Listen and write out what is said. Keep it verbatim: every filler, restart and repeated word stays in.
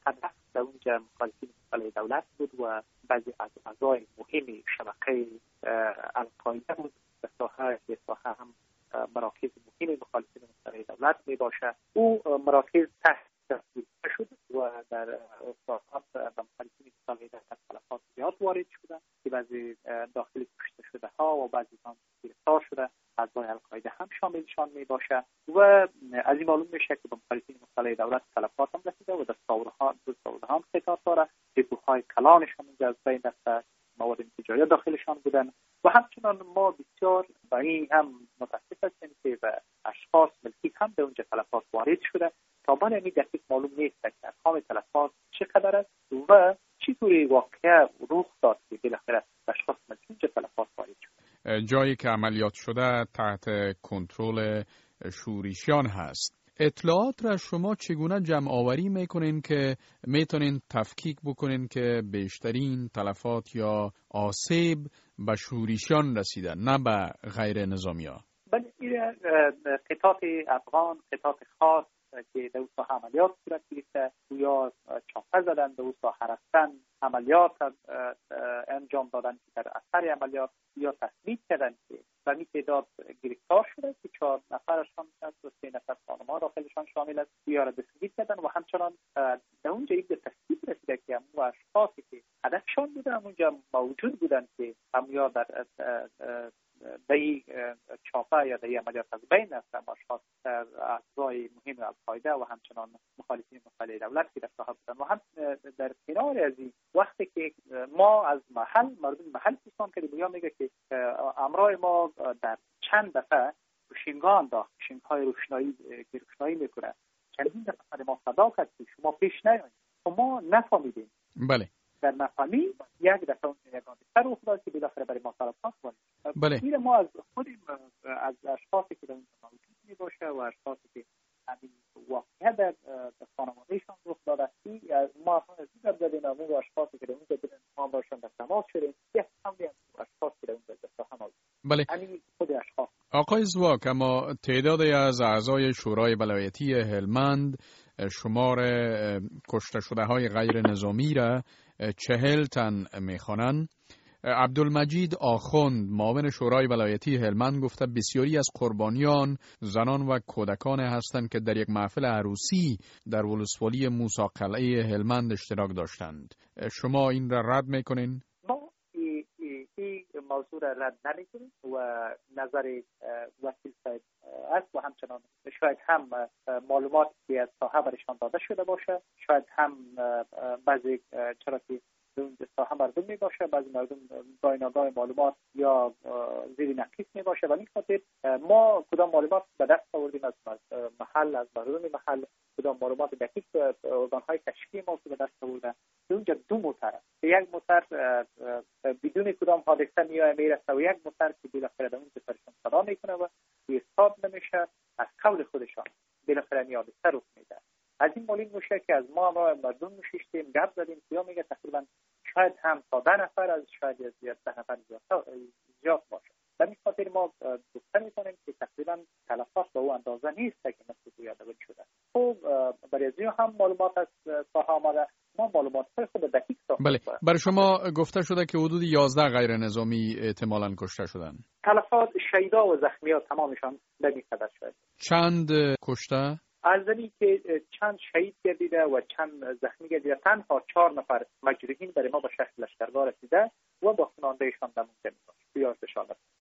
هدف در اونجا مخالفین مسئله دولت بود و بعضی از اعضای مهم شبکه القاعده بود. به ساحه به ساحه هم مراکز مهم مخالفین مسئله دولت می باشد. او مراکز تحت شد و در ساحات و مخالفین مسئله دولت تلفات زیاد وارد شده که بعضی داخل کشته شده ها و بعضی هم گرفتار شده اعضای القاعده هم شاملشان می باشد و از این معلوم میشه که به مخالفین مسئله دولت تلفات هم رسیده و دستاوردها دستاوردها هم خطاب داره. دپوهای کلانشان از بین رفته، مواد تجاری داخلشان بودن و همچنان ما بسیار با این هم متاسف هستیم که به اشخاص ملکی هم به اونجا تلفات وارد شده. تا الان دقیق معلوم نیست که ارقام تلفات چقدر است و چطوری واقعا رخ داد که بالاخره اشخاص ملکی اونجا تلفات وارد شده. جایی که عملیات شده تحت کنترل شورشیان هست. اطلاعات را شما چگونه جمع آوری میکنین که میتونین تفکیک بکنین که بیشترین تلفات یا آسیب به شورشیان رسیده نه به غیر نظامی ها؟ بله، قطعات افغان، قطعات خاص که در اون عملیات صورت گرفته یا چاپه زدن در اون رفتن عملیات انجام دادن که در اثر عملیات یا تثبیت کردن که و می تعداد گرفتار شده که چهار نفرشان هست و سه نفر خانم‌ها داخلشان شامل است یا را تثبیت کردن و همچنان در اونجا یک تثبیت رسیده که همون اشخاصی که هدفشان بوده همونجا موجود بودن که هم یا در دهی چاپه یا دهی عملیات از بین رفتن اشخاص در اعضای مهم القاعده و همچنان مخالفین مسئله دولت که در ساحه بودن و هم در کنار از این وقتی که ما از محل مردم محل پرسان کردیم یا میگه که امرای ما در چند دفعه روشنگان داخت روشنگ‌های روشنایی که روشنایی میکنه چندین دفعه ما صدا کرد که شما پیش نیایید و ما نفهمیدیم. بله. در نفهمی یک دفعه اون یگان سر افتاد که بالاخره برای ما طلبات کنیم. بله. این ما از خودیم از اشخاصی که در اون موجود می باشه و اشخاصی که همین واقعا در خانوادهشان رخ داده ما از این در زدین همون اشخاصی که در اون زدین ما باشن در تماس شدیم یه همین اشخاصی که در اون زدین هم موجود. بله. همین خود اشخاص. آقای زواک، اما تعدادی از اعضای شورای ولایتی هلمند شمار کشته شده های غیر نظامی را چهل تن میخوانند. عبدالمجید آخوند معاون شورای ولایتی هلمند گفته بسیاری از قربانیان زنان و کودکان هستند که در یک محفل عروسی در ولسوالی موسی قلعه هلمند اشتراک داشتند. شما این را رد میکنین؟ ما این موضوع را رد نمیکنیم و نظر وکیل صاحب است و همچنان شاید هم معلومات که از ساحه برشان داده شده باشه، شاید هم بعضی چرا که اون ساحه مردم می باشه، بعضی مردم گاهی معلومات یا زیر نقیص می باشه و این خاطر ما کدام معلومات به دست آوردیم از محل از مردم محل کدام معلومات دقیق ارگان‌های کشفی ما که به دست آوردن اونجا دو موتر است. یک موتر بدون کدام حادثه میای میرسه و یک موتر که بالاخره در اون سرشون صدا میکنه و حساب نمیشه از قول خودشان بالاخره میاد سر رخ میده. از این معلوم میشه که از ما ما مردم نشستیم گپ زدیم که میگه تقریبا شاید هم تا ده نفر از شاید زیاد ده نفر زیاد زیاد باشه. در این خاطر ما گفته میکنیم که تقریبا تلفات به او اندازه نیست که مثل تو یادگاری شده. خب برای از هم معلومات از ساحه آمده ما معلومات خود دقیق داریم. بله، برای شما گفته شده که حدود یازده غیر نظامی احتمالاً کشته شدند. تلفات شهیدا و زخمی‌ها تمامشان به این قدر شد. چند کشته؟ ارزمی که چند شهید گردیده و چند زخمی گردیده، تنها چهار نفر مجروحین برای ما به شهر لشکرگاه رسیده و با خانواده‌شان در منزل می‌باشند.